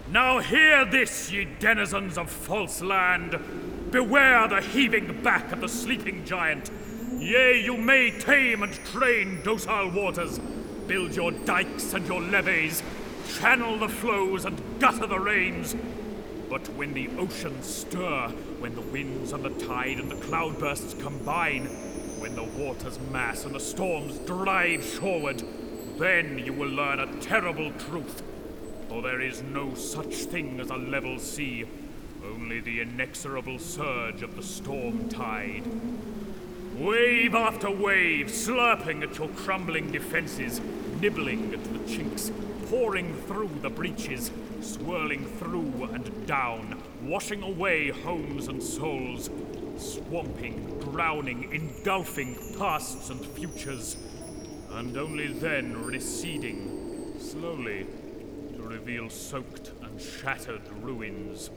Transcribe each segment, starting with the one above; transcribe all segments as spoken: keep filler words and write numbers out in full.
Now hear this, ye denizens of false land. Beware the heaving back of the sleeping giant. Yea, you may tame and train docile waters, build your dikes and your levees, channel the flows and gutter the rains. But when the oceans stir, when the winds and the tide and the cloudbursts combine, when the waters mass and the storms drive shoreward, then you will learn a terrible truth. For there is no such thing as a level sea, only the inexorable surge of the storm tide. Wave after wave, slurping at your crumbling defenses, nibbling at the chinks, pouring through the breaches, swirling through and down, washing away homes and souls, swamping, drowning, engulfing pasts and futures, and only then receding, slowly, to reveal soaked and shattered ruins.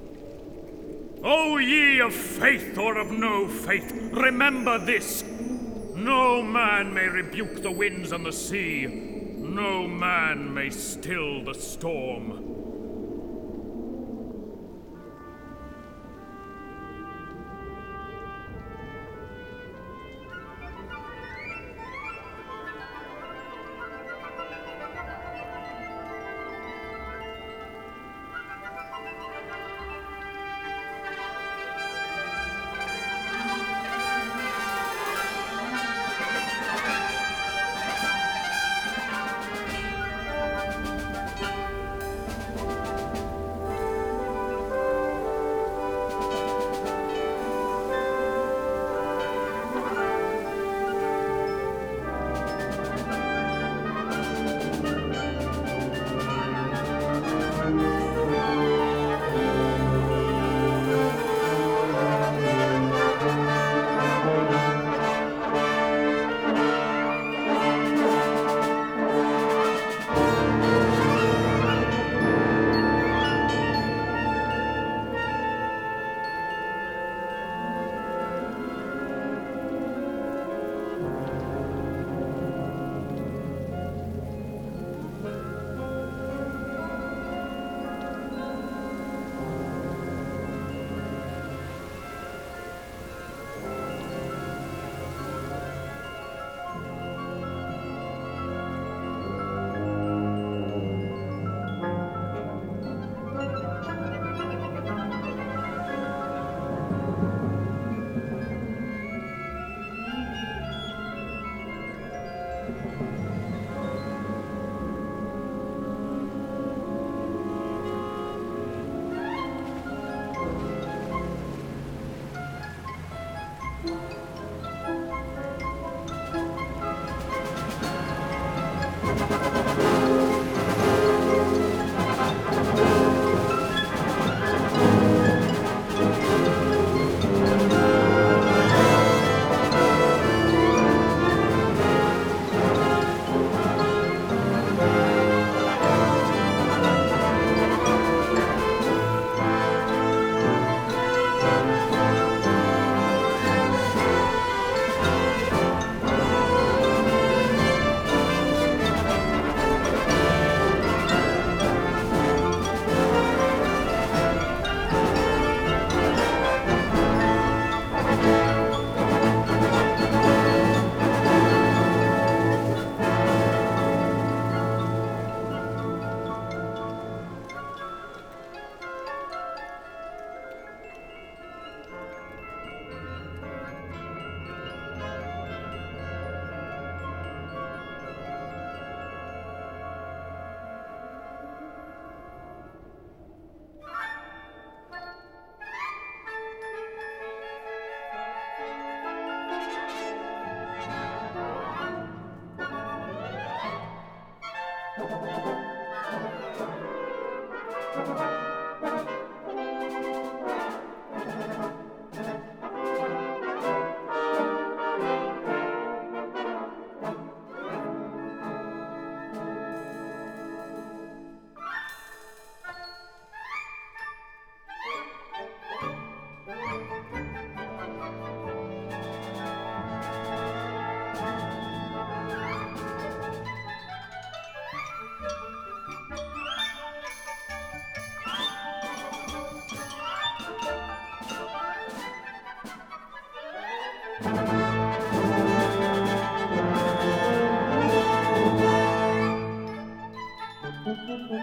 O ye of faith or of no faith, remember this. No man may rebuke the winds and the sea. No man may still the storm.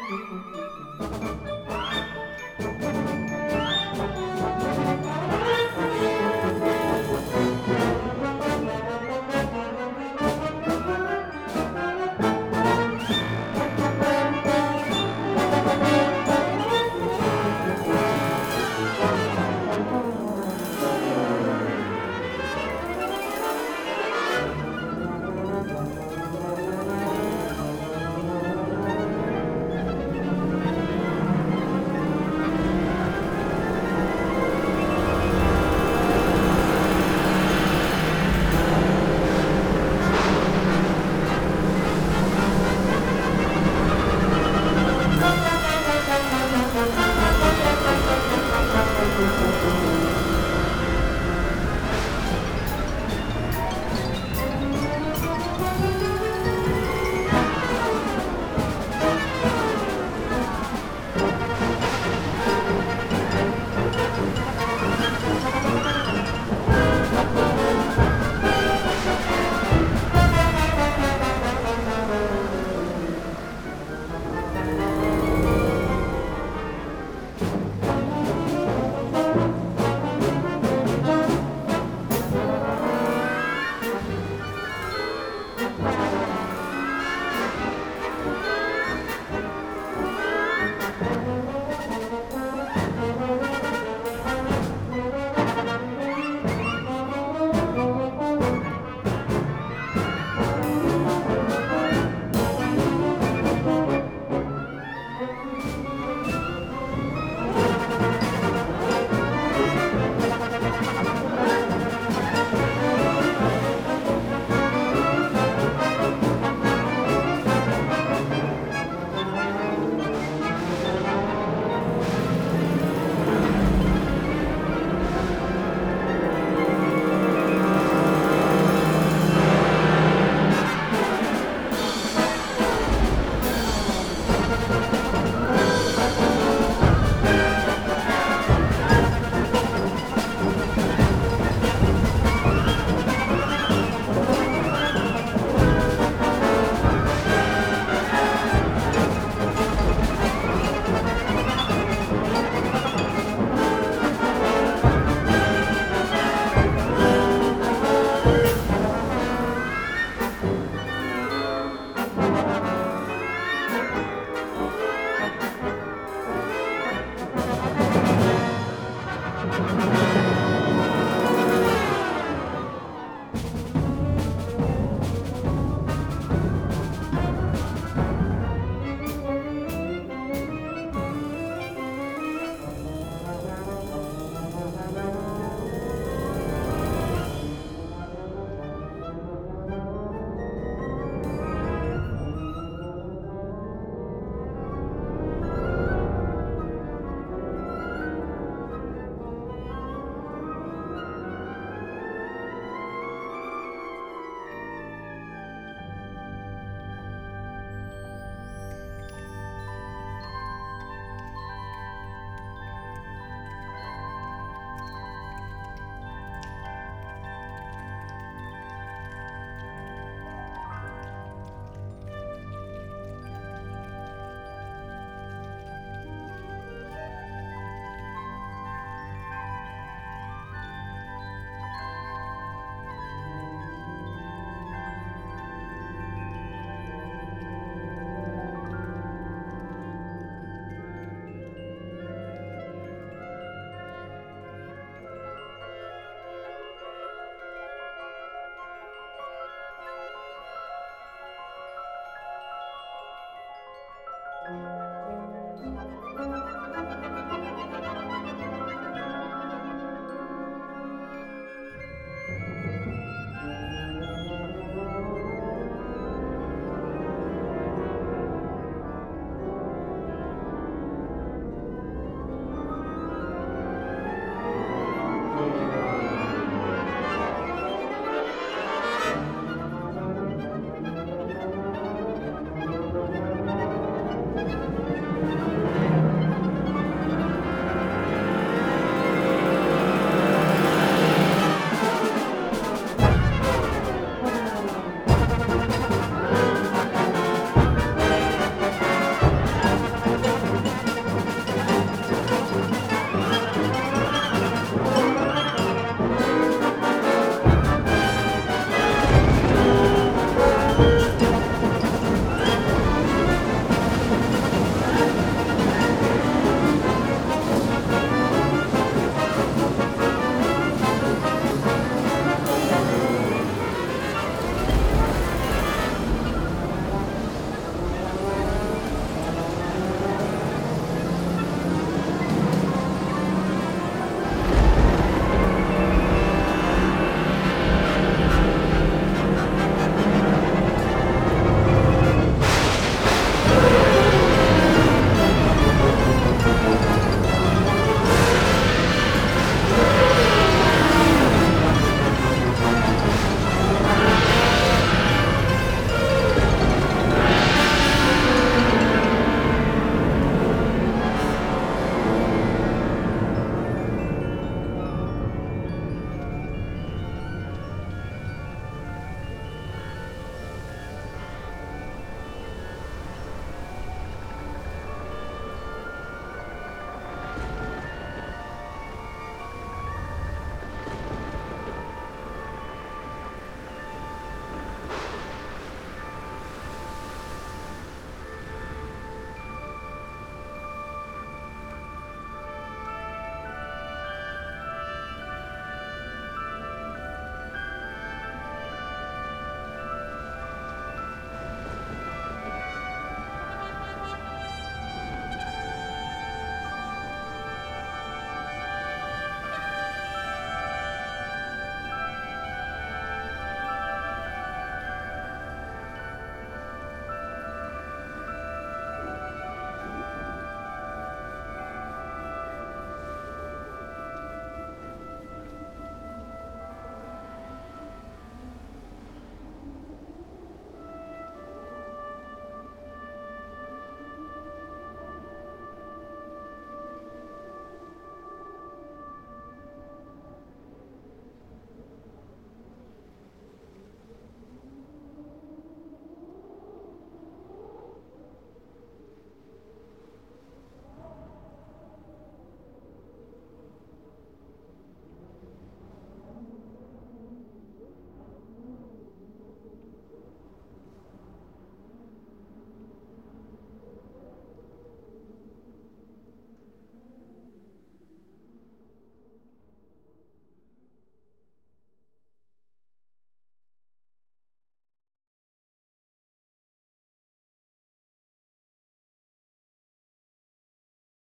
Thank you.